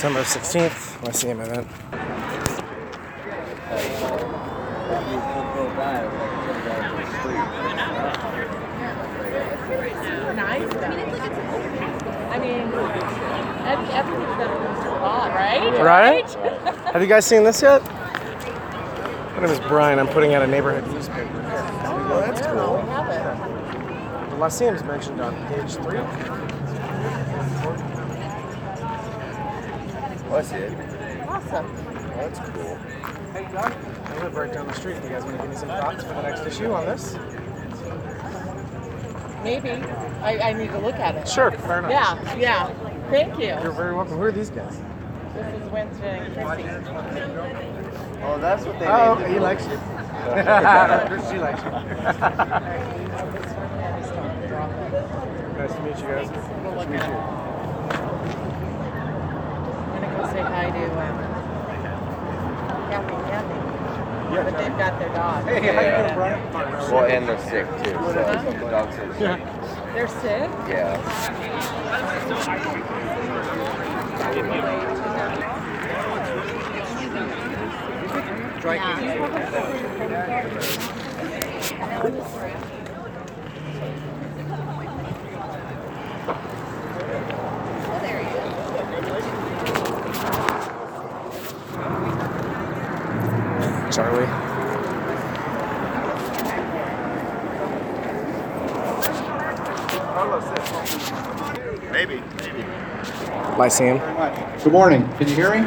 December 16th, Lyceum event. Nice. I mean, everything's better than thought, right? Right? Have you guys seen this yet? My name is Brian. I'm putting out a neighborhood newspaper. Oh, that's cool. We have it. The Lyceum is mentioned on page 3. Oh, I see it. Awesome. That's cool. Hey, Doug. I live right down the street. You guys want to give me some thoughts for the next issue on this? Maybe. I need to look at it. Sure, fair enough. Yeah. Thank you. You're very welcome. Who are these guys? This is Wednesday and Chrissy. Oh, that's what they Oh, named it. he likes you. She likes you. Nice to meet you guys. We'll look at it. I'm going to go say hi to Kathy. But they've got their dog. Hey, how you doing, Brian? Well, and they're sick too. So the dogs are sick. They're sick? Yeah. Charlie. Maybe. Lyceum. Good morning. Can you hear me?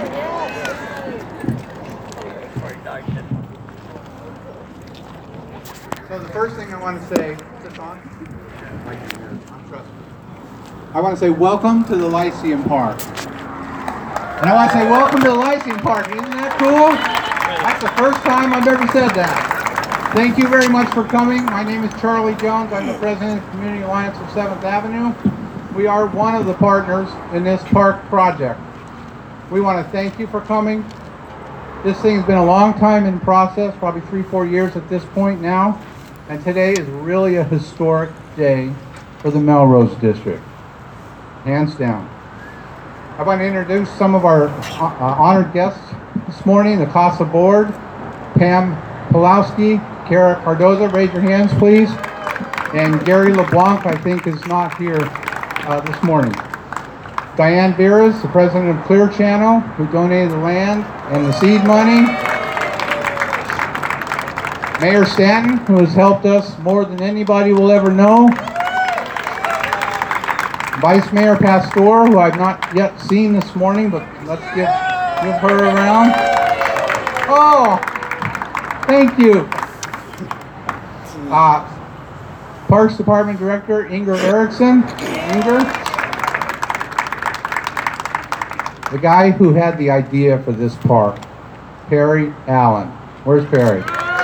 So the first thing I want to say, is this on? I want to say welcome to the Lyceum Park. And I want to say welcome to the Lyceum Park. Isn't that cool? That's the first time I've ever said that. Thank you very much for coming. My name is Charlie Jones. I'm the president of the Community Alliance of 7th Avenue. We are one of the partners in this park project. We want to thank you for coming. This thing's been a long time in process, probably 3-4 years at this point now. And today is really a historic day for the Melrose District. Hands down. I want to introduce some of our honored guests this morning, the CASA board, Pam Pulowski, Kara Cardoza, raise your hands please. And Gary LeBlanc, I think, is not here this morning. Diane Beers, the president of Clear Channel, who donated the land and the seed money. Mayor Stanton, who has helped us more than anybody will ever know. Vice Mayor Pastor, who I've not yet seen this morning, but let's give her a round. Oh, thank you. Parks Department Director Inger Erickson. Inger. The guy who had the idea for this park, Perry Allen. Where's Perry?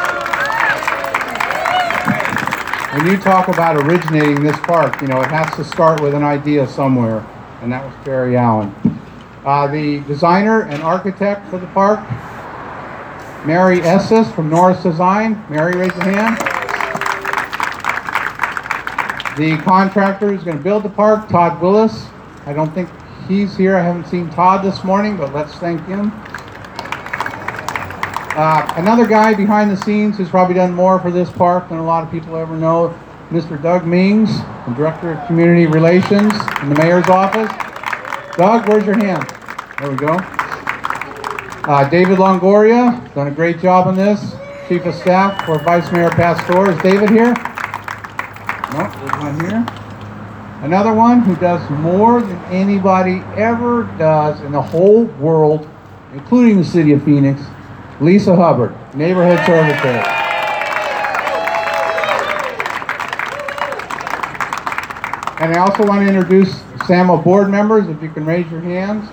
When you talk about originating this park, you know, it has to start with an idea somewhere, and that was Perry Allen. The designer and architect for the park, Mary Esses from Norris Design. Mary, raise your hand. The contractor who's going to build the park, Todd Willis. I don't think he's here. I haven't seen Todd this morning, but let's thank him. Another guy behind the scenes who's probably done more for this park than a lot of people ever know, Mr. Doug Mings, the Director of Community Relations in the Mayor's office. Doug, where's your hand? There we go. David Longoria, done a great job on this. Chief of Staff for Vice Mayor Pastor. Is David here? No, there's one here. Another one who does more than anybody ever does in the whole world, including the city of Phoenix, Lisa Hubbard, Neighborhood Secretary. And I also want to introduce SAMA board members, if you can raise your hands.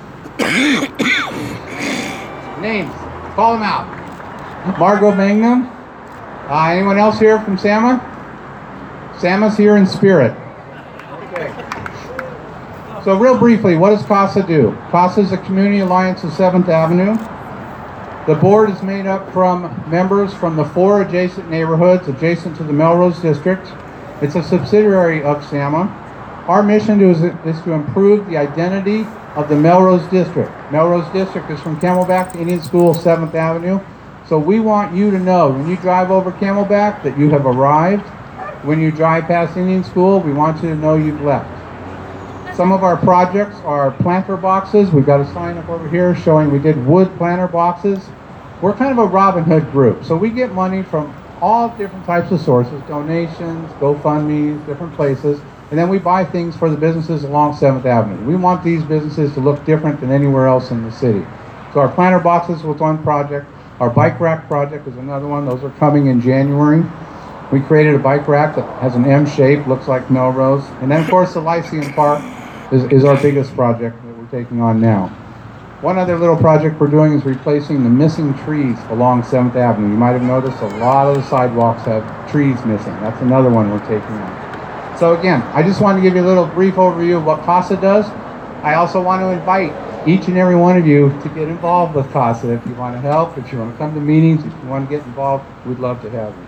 Names, call them out. Margot Magnum. Anyone else here from SAMA? SAMA's here in spirit. Okay. So real briefly, what does CASA do? CASA is a Community Alliance of 7th Avenue. The board is made up from members from the 4 adjacent neighborhoods adjacent to the Melrose District. It's a subsidiary of SAMA. Our mission is to improve the identity of the Melrose District. Melrose District is from Camelback to Indian School, 7th Avenue. So we want you to know when you drive over Camelback that you have arrived. When you drive past Indian School, we want you to know you've left. Some of our projects are planter boxes. We've got a sign up over here showing we did wood planter boxes. We're kind of a Robin Hood group, so we get money from all different types of sources, donations, GoFundMes, different places, and then we buy things for the businesses along 7th Avenue. We want these businesses to look different than anywhere else in the city. So our planter boxes was one project. Our bike rack project is another one. Those are coming in January. We created a bike rack that has an M shape, looks like Melrose. And then of course the Lyceum Park is our biggest project that we're taking on now. One other little project we're doing is replacing the missing trees along 7th Avenue. You might have noticed a lot of the sidewalks have trees missing. That's another one we're taking on. So again, I just wanted to give you a little brief overview of what CASA does. I also want to invite each and every one of you to get involved with CASA. If you want to help, if you want to come to meetings, if you want to get involved, we'd love to have you.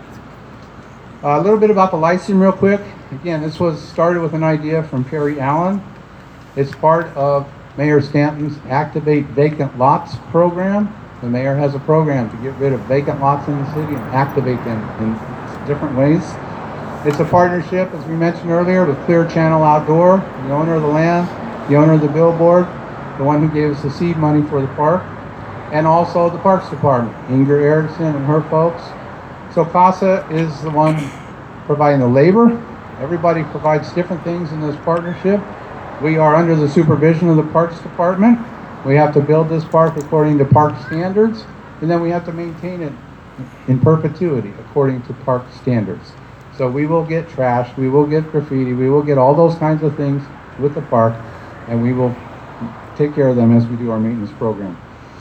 A little bit about the Lyceum real quick. Again, this was started with an idea from Perry Allen. It's part of Mayor Stanton's Activate Vacant Lots program. The mayor has a program to get rid of vacant lots in the city and activate them in different ways. It's a partnership, as we mentioned earlier, with Clear Channel Outdoor, the owner of the land, the owner of the billboard, the one who gave us the seed money for the park, and also the Parks Department, Inger Erickson and her folks. So CASA is the one providing the labor. Everybody provides different things in this partnership. We are under the supervision of the Parks Department. We have to build this park according to park standards, and then we have to maintain it in perpetuity according to park standards. So we will get trash, we will get graffiti, we will get all those kinds of things with the park, and we will take care of them as we do our maintenance program.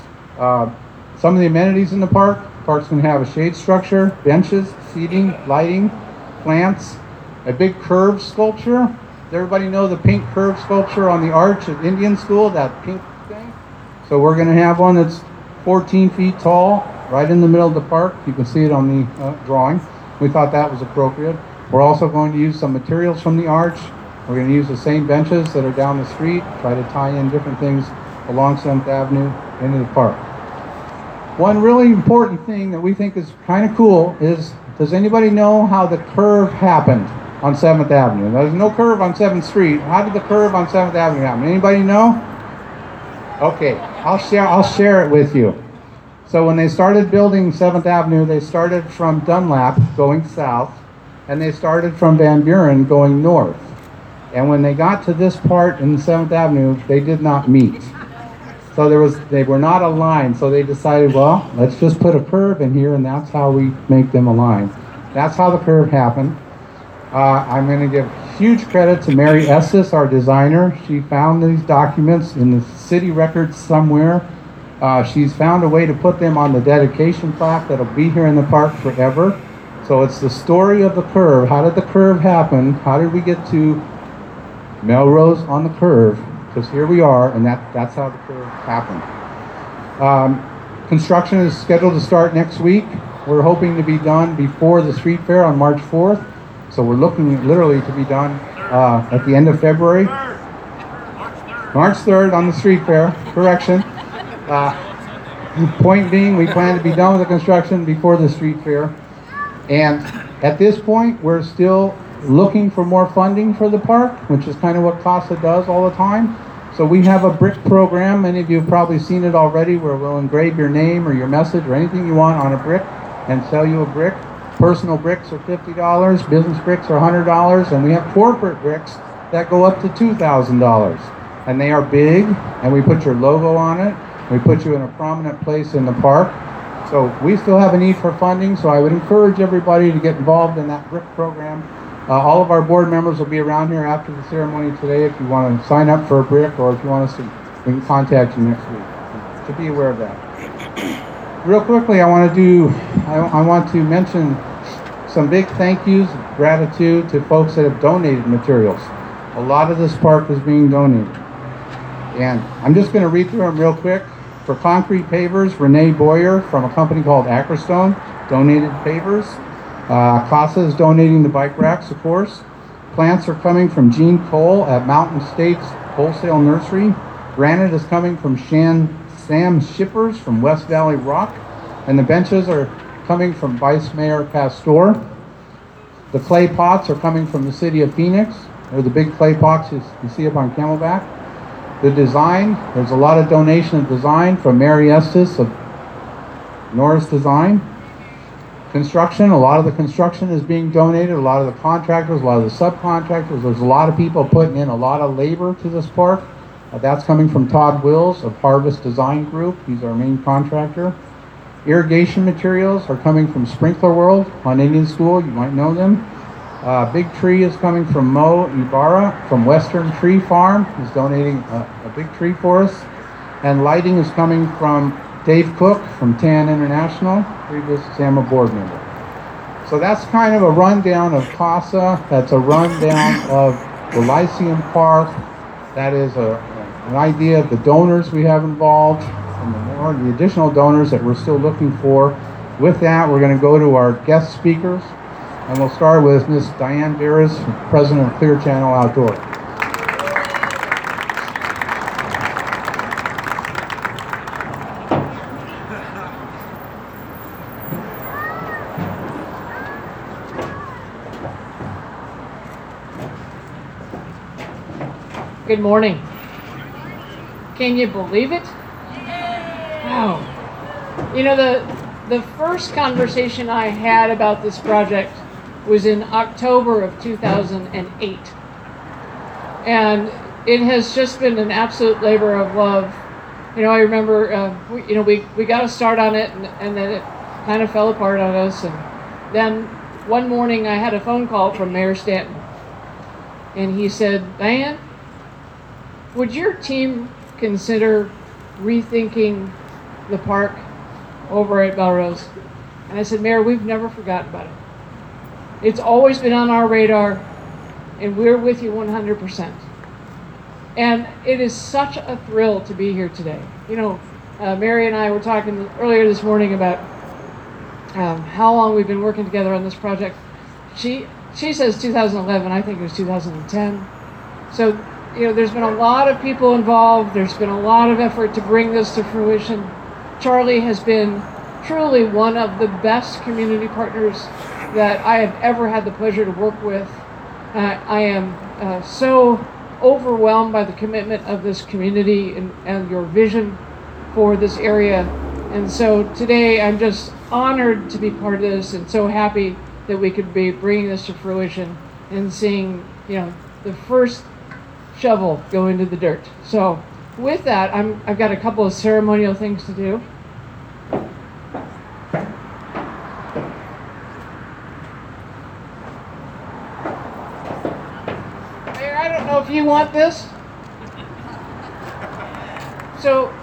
Some of the amenities in the park's going to have a shade structure, benches, seating, lighting, plants, a big curved sculpture. Does everybody know the pink curved sculpture on the arch at Indian School, that pink thing? So we're going to have one that's 14 feet tall, right in the middle of the park. You can see it on the drawing. We thought that was appropriate. We're also going to use some materials from the arch. We're going to use the same benches that are down the street, try to tie in different things along 7th Avenue into the park. One really important thing that we think is kind of cool is, does anybody know how the curve happened on 7th Avenue? There's no curve on 7th Street. How did the curve on 7th Avenue happen? Anybody know? Okay, I'll share it with you. So when they started building 7th Avenue, they started from Dunlap going south, and they started from Van Buren going north. And when they got to this part in 7th Avenue, they did not meet. So they were not aligned, so they decided, well, let's just put a curve in here, and that's how we make them align. That's how the curve happened. I'm going to give huge credit to Mary Estes, our designer. She found these documents in the city records somewhere. She's found a way to put them on the dedication plaque that'll be here in the park forever. So it's the story of the curve. How did the curve happen? How did we get to Melrose on the curve? Because here we are, and that's how the curve happened. Construction is scheduled to start next week. We're hoping to be done before the street fair on March 4th. So we're looking literally to be done at the end of February. March 3rd on the street fair, correction. Point being, we plan to be done with the construction before the street fair. And at this point, we're still looking for more funding for the park, which is kind of what CASA does all the time. So we have a brick program. Many of you have probably seen it already, where we'll engrave your name or your message or anything you want on a brick and sell you a brick. Personal bricks are $50, business bricks are $100, and we have corporate bricks that go up to $2,000. And they are big, and we put your logo on it. We put you in a prominent place in the park. So we still have a need for funding, so I would encourage everybody to get involved in that brick program. All of our board members will be around here after the ceremony today if you want to sign up for a brick, or if you want us to, we can contact you next week. So be aware of that. Real quickly, I want to mention some big thank yous, gratitude to folks that have donated materials. A lot of this park is being donated. And I'm just going to read through them real quick. For concrete pavers, Renee Boyer from a company called Acrostone donated pavers. CASA is donating the bike racks, of course. Plants are coming from Gene Cole at Mountain States Wholesale Nursery. Granite is coming from Sam Shippers from West Valley Rock, and the benches are coming from Vice Mayor Pastor. The clay pots are coming from the city of Phoenix. They're the big clay pots you see up on Camelback. The design, there's a lot of donation of design from Mary Estes of Norris Design. Construction, a lot of the construction is being donated, a lot of the contractors, a lot of the subcontractors. There's a lot of people putting in a lot of labor to this park. That's coming from Todd Wills of Harvest Design Group. He's our main contractor. Irrigation materials are coming from Sprinkler World on Indian School. You might know them. Big tree is coming from Mo Ibarra from Western Tree Farm. He's donating a big tree for us. And lighting is coming from Dave Cook from TAN International, previous SAMA board member. So that's kind of a rundown of CASA. That's a rundown of the Lyceum Park. That is an idea of the donors we have involved and the additional donors that we're still looking for. With that, we're going to go to our guest speakers, and we'll start with Ms. Diane Veras, President of Clear Channel Outdoor. Good morning. Can you believe it? Wow. You know, the first conversation I had about this project was in October of 2008. And it has just been an absolute labor of love. You know, I remember, we got a start on it and then it kind of fell apart on us. And then one morning I had a phone call from Mayor Stanton. And he said, Diane, would your team consider rethinking the park over at Belrose? And I said, Mayor, we've never forgotten about it. It's always been on our radar, and we're with you 100%. And it is such a thrill to be here today. You know, Mary and I were talking earlier this morning about how long we've been working together on this project. She says 2011, I think it was 2010. So, you know, there's been a lot of people involved. There's been a lot of effort to bring this to fruition. Charlie has been truly one of the best community partners that I have ever had the pleasure to work with. I am so overwhelmed by the commitment of this community and your vision for this area. And so today I'm just honored to be part of this and so happy that we could be bringing this to fruition and seeing, you know, the first shovel go into the dirt. So with that, I've got a couple of ceremonial things to do. Mayor, I don't know if you want this. So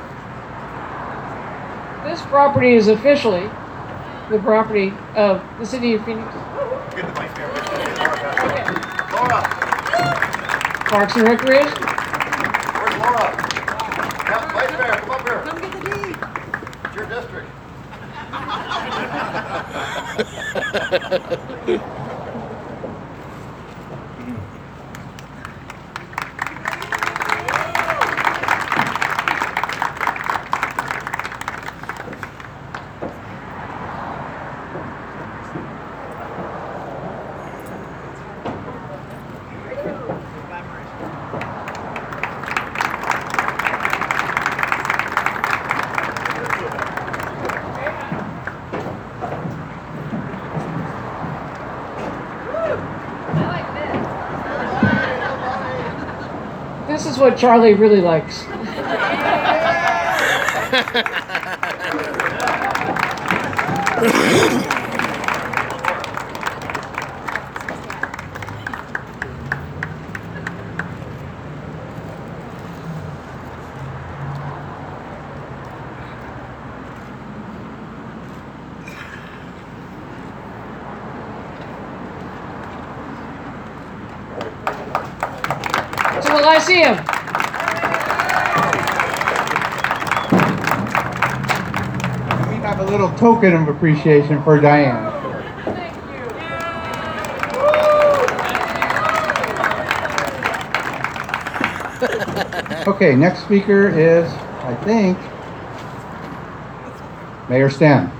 this property is officially the property of the city of Phoenix. Okay. Parks and Recreation. Where's Laura? Yeah, Vice Mayor, come up here. Come get the deed. It's your district. This is what Charlie really likes. To the Lyceum. We have a little token of appreciation for Diane. Thank you. Okay, next speaker is, I think, Mayor Stan.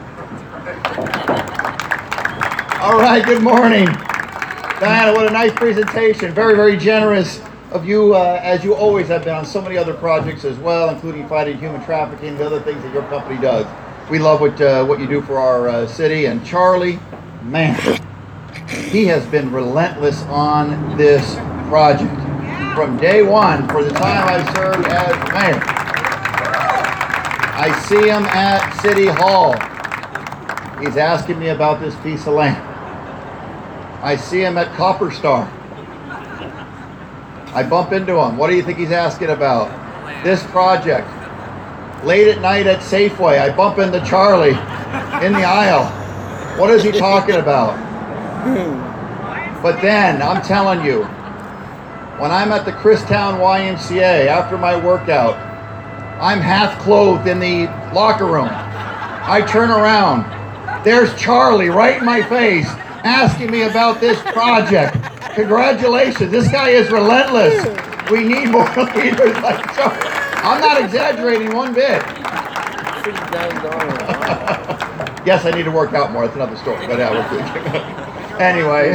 All right, good morning. Diana, what a nice presentation. Very, very generous of you, as you always have been on so many other projects as well, including fighting human trafficking and the other things that your company does. We love what you do for our city. And Charlie, man, he has been relentless on this project from day one for the time I served as mayor. I see him at City Hall. He's asking me about this piece of land. I see him at Copper Star. I bump into him. What do you think he's asking about? This project. Late at night at Safeway, I bump into Charlie in the aisle. What is he talking about? But then, I'm telling you, when I'm at the Christown YMCA after my workout, I'm half clothed in the locker room. I turn around. There's Charlie right in my face asking me about this project. Congratulations, this guy is relentless. We need more leaders like Charlie. I'm not exaggerating one bit. Yes, I need to work out more. That's another story. But yeah, we're good. Anyway,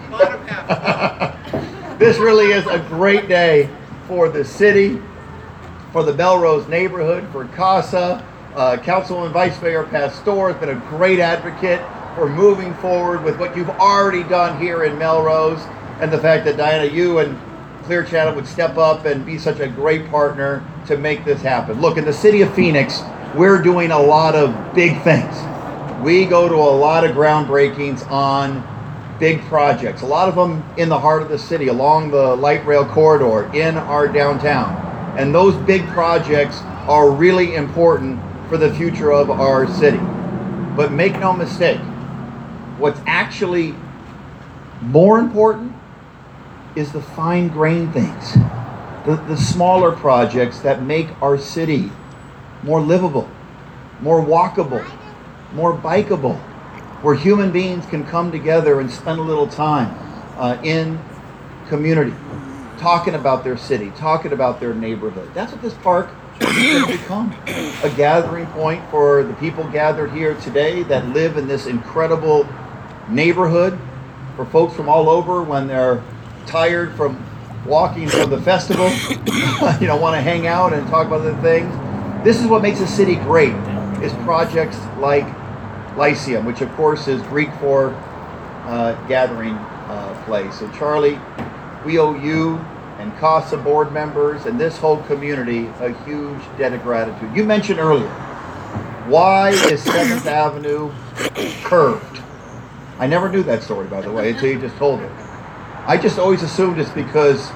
this really is a great day for the city, for the Melrose neighborhood, for CASA. Councilman Vice Mayor Pastor has been a great advocate for moving forward with what you've already done here in Melrose, and the fact that Diana, you and Clear Channel would step up and be such a great partner to make this happen. Look, in the city of Phoenix, we're doing a lot of big things. We go to a lot of groundbreakings on big projects, a lot of them in the heart of the city, along the light rail corridor, in our downtown. And those big projects are really important for the future of our city. But make no mistake, what's actually more important is the fine grain things, the smaller projects that make our city more livable, more walkable, more bikeable, where human beings can come together and spend a little time in community, talking about their city, talking about their neighborhood. That's what this park is going to become, a gathering point for the people gathered here today that live in this incredible neighborhood, for folks from all over when they're tired from walking from the festival, want to hang out and talk about other things. This is what makes a city great, is projects like Lyceum, which of course is Greek for gathering place. So Charlie, we owe you and CASA board members and this whole community a huge debt of gratitude. You mentioned earlier, why is 7th Avenue curved? I never knew that story, by the way, until you just told it. I just always assumed it's because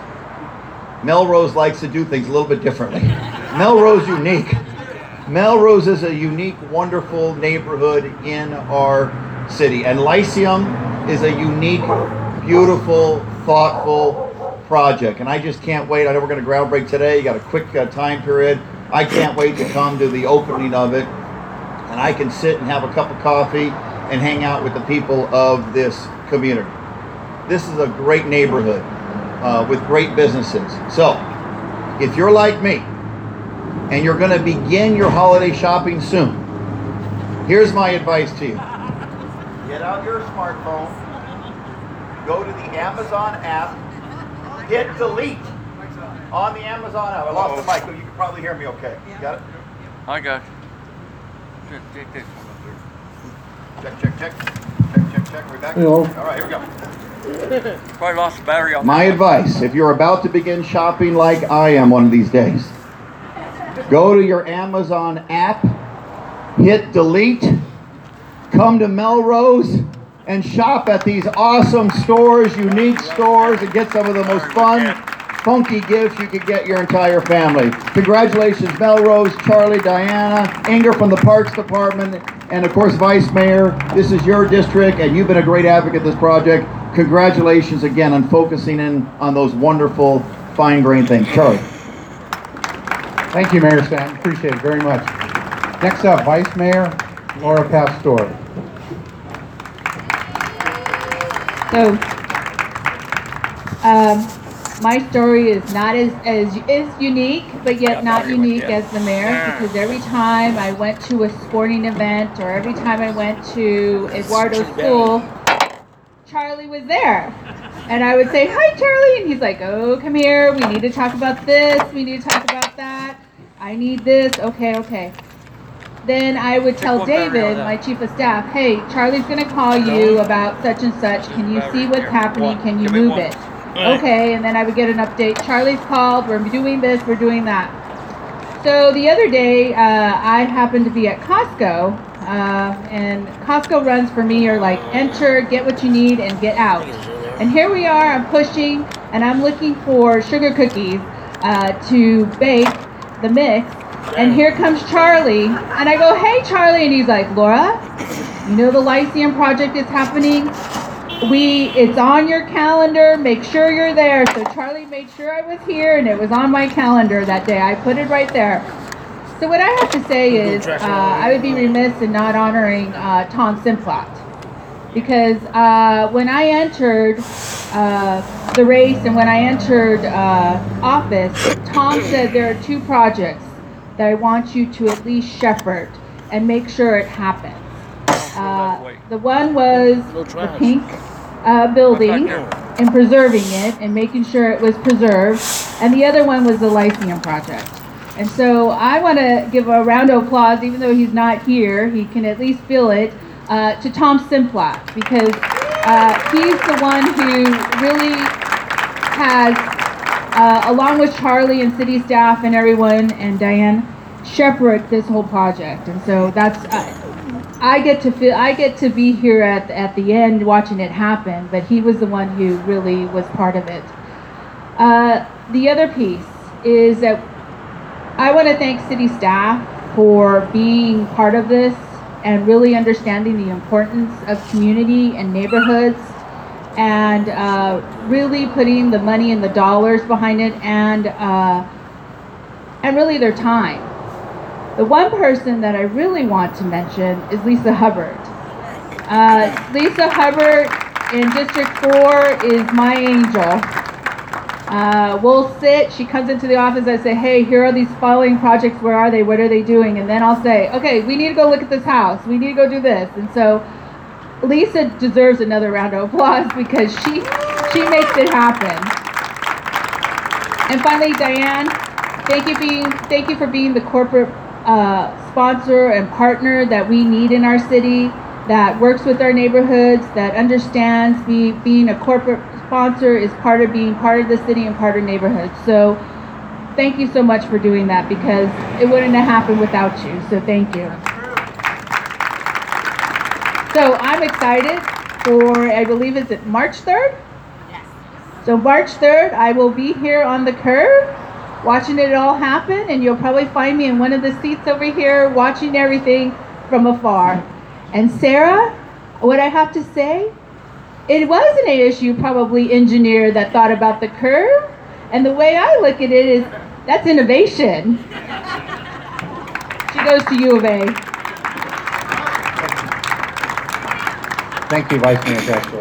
Melrose likes to do things a little bit differently. Melrose unique. Melrose is a unique, wonderful neighborhood in our city. And Lyceum is a unique, beautiful, thoughtful project. And I just can't wait. I know we're going to groundbreak today. You got a quick time period. I can't wait to come to the opening of it. And I can sit and have a cup of coffee and hang out with the people of this community. This is a great neighborhood with great businesses. So, if you're like me and you're going to begin your holiday shopping soon, here's my advice to you. Get out your smartphone, go to the Amazon app, hit delete on the Amazon app. I lost the mic, but you can probably hear me okay. You got it? I got you. Take this one up there. Check. We're back. Hello. All right, here we go. Probably lost the battery on My advice, if you're about to begin shopping like I am one of these days, go to your Amazon app, hit delete, come to Melrose, and shop at these awesome stores, unique stores, and get some of the most fun, funky gifts you could get your entire family. Congratulations, Melrose, Charlie, Diana, Inger from the Parks Department, and of course, Vice Mayor. This is your district, and you've been a great advocate of this project. Congratulations again on focusing in on those wonderful fine-grained things. Charlie. Thank you, Mayor Stan. Appreciate it very much. Next up, Vice Mayor Laura Pastor. So, my story is not as unique, but yet not unique as the mayor's, because every time I went to a sporting event or every time I went to Eduardo School, Charlie was there. And I would say, "Hi, Charlie," and he's like, "Oh, come here, we need to talk about this, we need to talk about that, I need this, okay. Then I would tell David, my chief of staff, "Hey, Charlie's gonna call you about such and such, can you see what's happening, can you move it?" Okay, and then I would get an update, "Charlie's called, we're doing this, we're doing that." So the other day, I happened to be at Costco, and Costco runs for me are like, enter, get what you need, and get out. And here we are, I'm pushing, and I'm looking for sugar cookies to bake the mix. And here comes Charlie, and I go, "Hey, Charlie," and he's like, "Laura, you know the Lyceum project is happening? It's on your calendar, make sure you're there." So Charlie made sure I was here, and it was on my calendar that day. I put it right there. So what I have to say is, I would be remiss in not honoring Tom Simplot. Because when I entered the race and when I entered office, Tom said there are 2 projects that I want you to at least shepherd and make sure it happens. The one was the pink building and preserving it and making sure it was preserved, and the other one was the Lyceum project. And so I want to give a round of applause, even though he's not here, he can at least feel it, to Tom Simplot, because he's the one who really has, along with Charlie and city staff and everyone and Diane, shepherd this whole project. And so that's, I get to be here at the end watching it happen, but he was the one who really was part of it. The other piece is that I want to thank city staff for being part of this and really understanding the importance of community and neighborhoods, and really putting the money and the dollars behind it, and really their time. The one person that I really want to mention is Lisa Hubbard. Lisa Hubbard in District 4 is my angel. We'll sit, she comes into the office, I say, "Hey, here are these following projects, where are they, what are they doing?" And then I'll say, "Okay, we need to go look at this house, we need to go do this." And so Lisa deserves another round of applause because she makes it happen. And finally, Diane, thank you for being the corporate sponsor and partner that we need in our city, that works with our neighborhoods, that understands being a corporate sponsor is part of being part of the city and part of neighborhoods. So thank you so much for doing that, because it wouldn't have happened without you. So thank you. So I'm excited for, I believe it's March 3rd? Yes. So March 3rd, I will be here on the curb watching it all happen, and you'll probably find me in one of the seats over here watching everything from afar. And Sarah, what I have to say, it was an ASU probably engineer that thought about the curve, and the way I look at it is, that's innovation. She goes to U of A. Thank you, Vice Mayor Castro.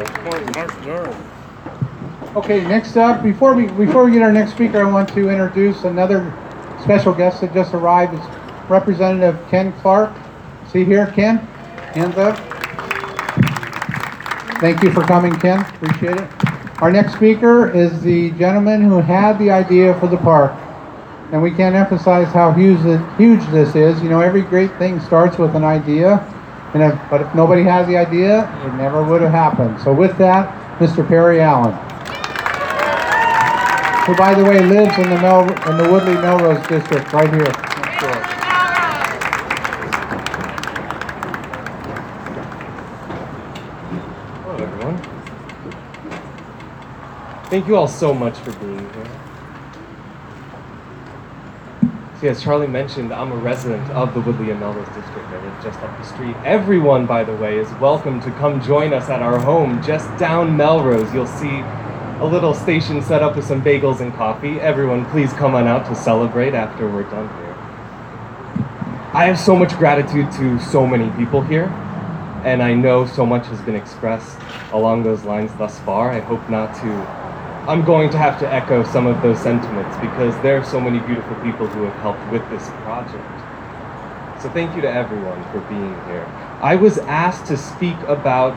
Okay, next up, before we get our next speaker, I want to introduce another special guest that just arrived. It's Representative Ken Clark. See here, Ken? Hands up. Thank you for coming, Ken. Appreciate it. Our next speaker is the gentleman who had the idea for the park. And we can't emphasize how huge this is. You know, every great thing starts with an idea. But if nobody has the idea, it never would have happened. So with that, Mr. Perry Allen, who, by the way, lives in the Woodley Melrose district, right here next door. Hello, everyone. Thank you all so much for being here. So as Charlie mentioned, I'm a resident of the Woodley and Melrose district. I live just up the street. Everyone, by the way, is welcome to come join us at our home just down Melrose. You'll see a little station set up with some bagels and coffee. Everyone, please come on out to celebrate after we're done here. I have so much gratitude to so many people here, and I know so much has been expressed along those lines thus far. I hope not to I'm going to have to echo some of those sentiments because there are so many beautiful people who have helped with this project. So thank you to everyone for being here. I was asked to speak about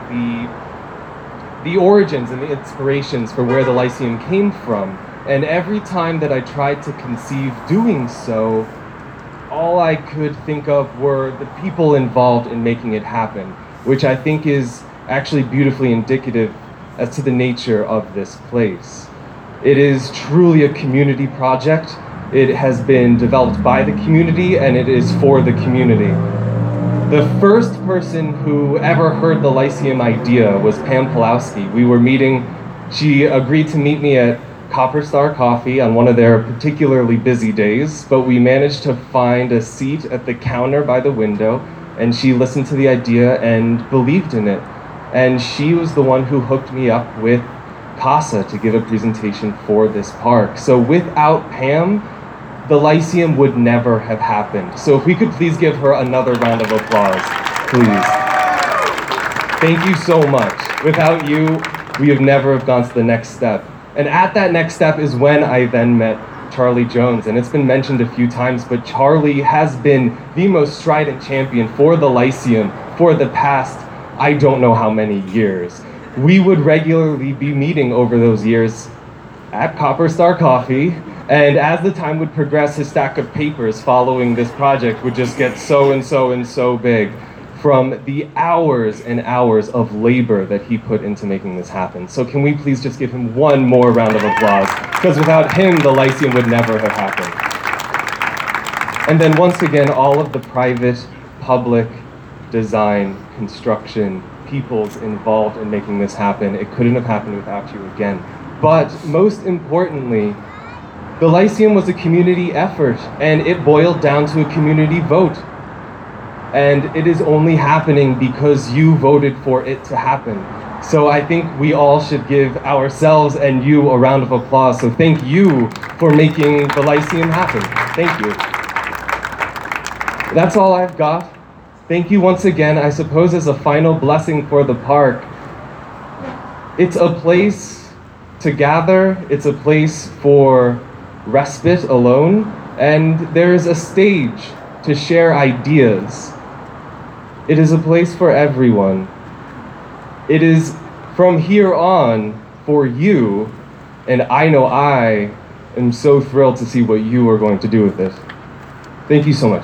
the origins and the inspirations for where the Lyceum came from. And every time that I tried to conceive doing so, all I could think of were the people involved in making it happen, which I think is actually beautifully indicative as to the nature of this place. It is truly a community project. It has been developed by the community and it is for the community. The first person who ever heard the Lyceum idea was Pam Pulowski. We were meeting, she agreed to meet me at Copper Star Coffee on one of their particularly busy days, but we managed to find a seat at the counter by the window, and she listened to the idea and believed in it. And she was the one who hooked me up with CASA to give a presentation for this park. So without Pam, the Lyceum would never have happened. So if we could please give her another round of applause, please. Thank you so much. Without you, we would never have gone to the next step. And at that next step is when I then met Charlie Jones. And it's been mentioned a few times, but Charlie has been the most strident champion for the Lyceum for the past, I don't know how many years. We would regularly be meeting over those years at Copper Star Coffee. And as the time would progress, his stack of papers following this project would just get so and so and so big from the hours and hours of labor that he put into making this happen. So can we please just give him one more round of applause? Because without him, the Lyceum would never have happened. And then once again, all of the private, public, design, construction, peoples involved in making this happen. It couldn't have happened without you again. But most importantly, the Lyceum was a community effort, and it boiled down to a community vote. And it is only happening because you voted for it to happen. So I think we all should give ourselves and you a round of applause. So thank you for making the Lyceum happen. Thank you. That's all I've got. Thank you once again. I suppose as a final blessing for the park, it's a place to gather. It's a place for respite alone. And there's a stage to share ideas. It is a place for everyone. It is from here on for you, and I know I am so thrilled to see what you are going to do with it. Thank you so much.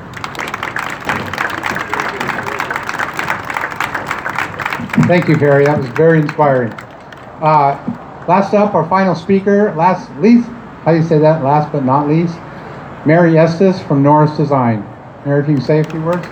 Thank you, Harry. That was very inspiring. Last up, our final speaker, how do you say that? Last but not least, Mary Estes from Norris Design. Mary, if you can say a few words.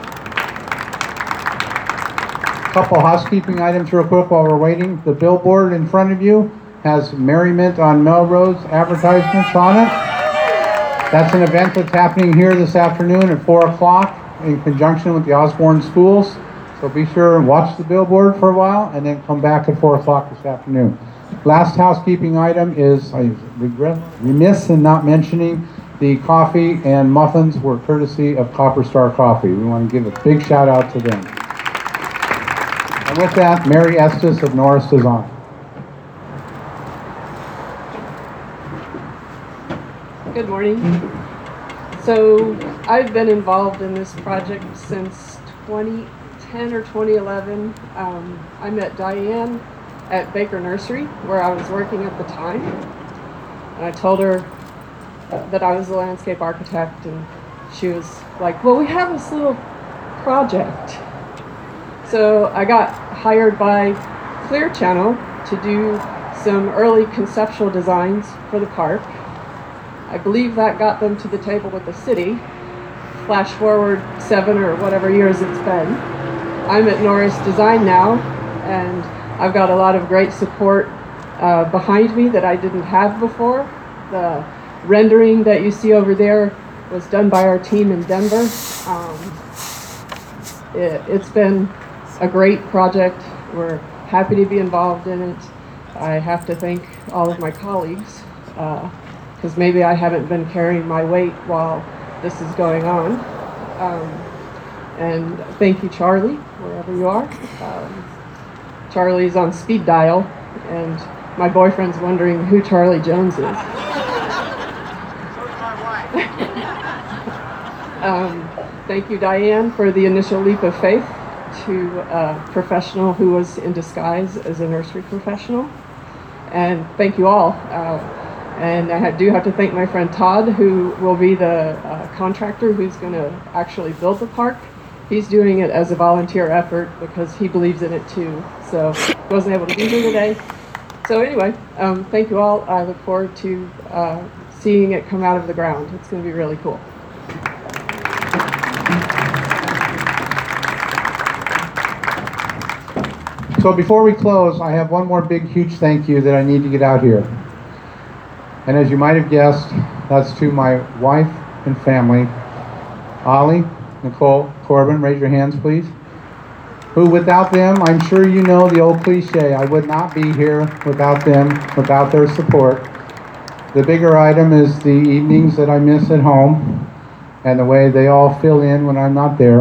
Couple housekeeping items real quick while we're waiting. The billboard in front of you has Merriment on Melrose advertisements on it. That's an event that's happening here this afternoon at 4 o'clock in conjunction with the Osborne Schools. So be sure and watch the billboard for a while and then come back at 4 o'clock this afternoon. Last housekeeping item is, I regret, remiss in not mentioning the coffee and muffins were courtesy of Copper Star Coffee. We want to give a big shout out to them. And with that, Mary Estes of Norris Design. Good morning. So I've been involved in this project since 2010 or 2011. I met Diane at Baker Nursery, where I was working at the time. And I told her that I was the landscape architect, and she was like, well, we have this little project. So I got hired by Clear Channel to do some early conceptual designs for the park. I believe that got them to the table with the city. Flash forward 7 or whatever years it's been. I'm at Norris Design now, and I've got a lot of great support behind me that I didn't have before. The rendering that you see over there was done by our team in Denver. It's been a great project. We're happy to be involved in it. I have to thank all of my colleagues because maybe I haven't been carrying my weight while this is going on. And thank you, Charlie, wherever you are. Charlie's on speed dial, and my boyfriend's wondering who Charlie Jones is. Thank you, Diane, for the initial leap of faith to a professional who was in disguise as a nursery professional. And thank you all. And I do have to thank my friend Todd, who will be the contractor who's going to actually build the park. He's doing it as a volunteer effort because he believes in it too. So he wasn't able to be here today. So anyway, thank you all. I look forward to seeing it come out of the ground. It's going to be really cool. So before we close, I have one more big, huge thank you that I need to get out here. And as you might have guessed, that's to my wife and family, Ollie, Nicole, Corbin, raise your hands please. Who without them, I'm sure you know the old cliche, I would not be here without them, without their support. The bigger item is the evenings that I miss at home and the way they all fill in when I'm not there.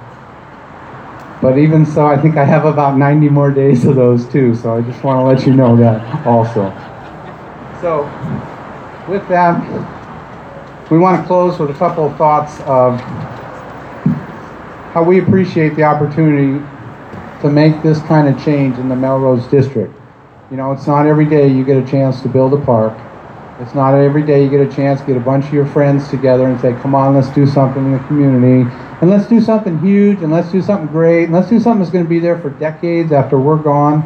But even so, I think I have about 90 more days of those too, so I just want to let you know that also. So, with that, we want to close with a couple of thoughts of how we appreciate the opportunity to make this kind of change in the Melrose District. You know, it's not every day you get a chance to build a park. It's not every day you get a chance to get a bunch of your friends together and say, come on, let's do something in the community. And let's do something huge, and let's do something great, and let's do something that's going to be there for decades after we're gone.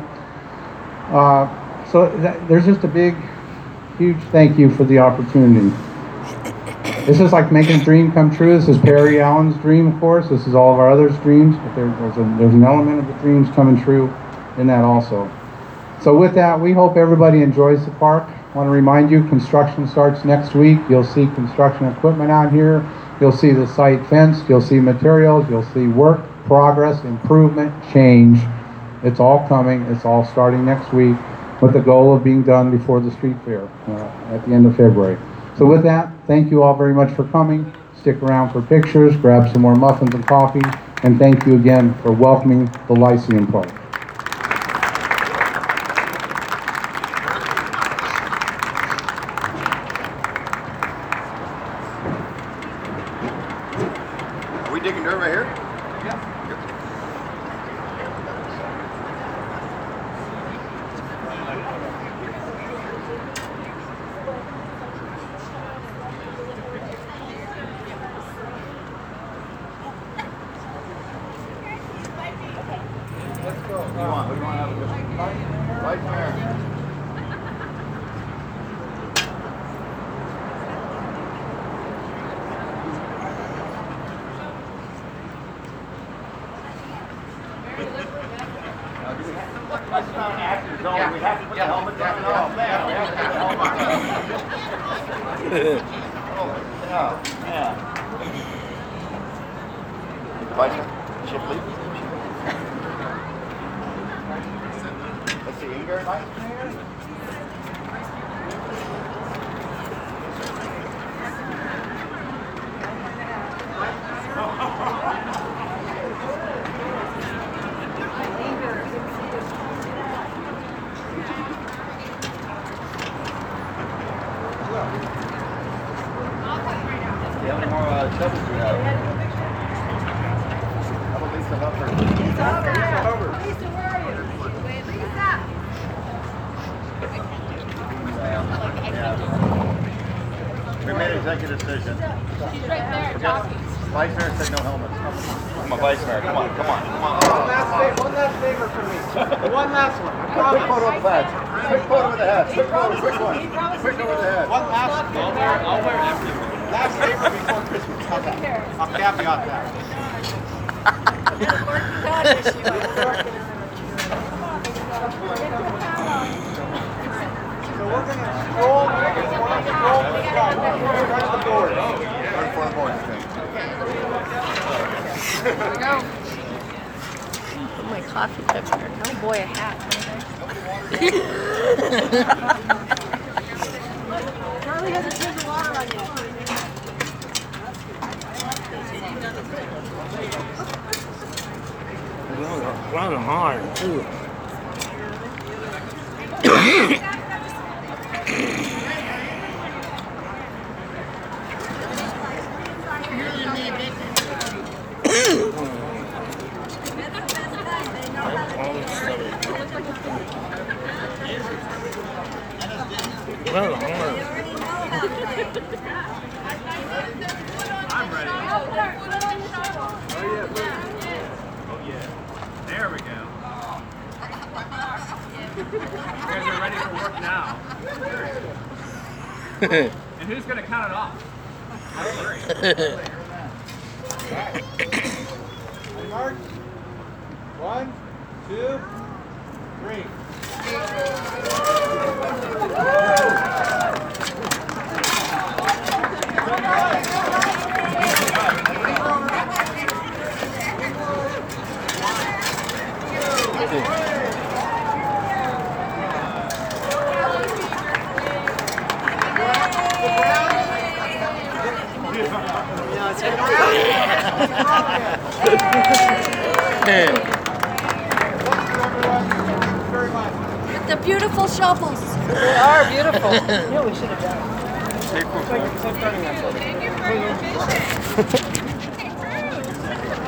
There's just a big, huge thank you for the opportunity. This is like making a dream come true. This is Perry Allen's dream, of course. This is all of our others' dreams, but there's an element of the dreams coming true in that also. So with that, we hope everybody enjoys the park. I want to remind you, construction starts next week. You'll see construction equipment out here. You'll see the site fenced. You'll see materials. You'll see work, progress, improvement, change. It's all coming. It's all starting next week with the goal of being done before the street fair at the end of February. So with that, thank you all very much for coming. Stick around for pictures, grab some more muffins and coffee, and thank you again for welcoming the Lyceum Park. Are we digging dirt right here? Let's see, Ingrid, nice here. How many more doubles do we have? How about Lisa Hubbard? Lisa Hubbard. Lisa, where are you? Wait, Lisa. We made an executive decision. She's right there talking. Vice Mayor said no helmets. Come on, Vice Mayor. Come on. One last favor for me. One last one. Quick photo of the badge. Quick photo with the hat. Quick photo, quick one. Quick photo with the hat. One last favor. I'll wear everything. Last favor before Christmas. How's that? I'll cap you off that. So we're going to scroll. Right to the board. Right for the board. Here we go. Put my coffee cup here. Oh boy, a hat. Charlie hasn't turned the water on yet. Running hard, too. There we go. You guys are ready for work now. And who's going to count it off? Mark. 1, 2, The beautiful shovels. They are beautiful. Yeah, we should have done it. Hey, cool. Thank you for your vision.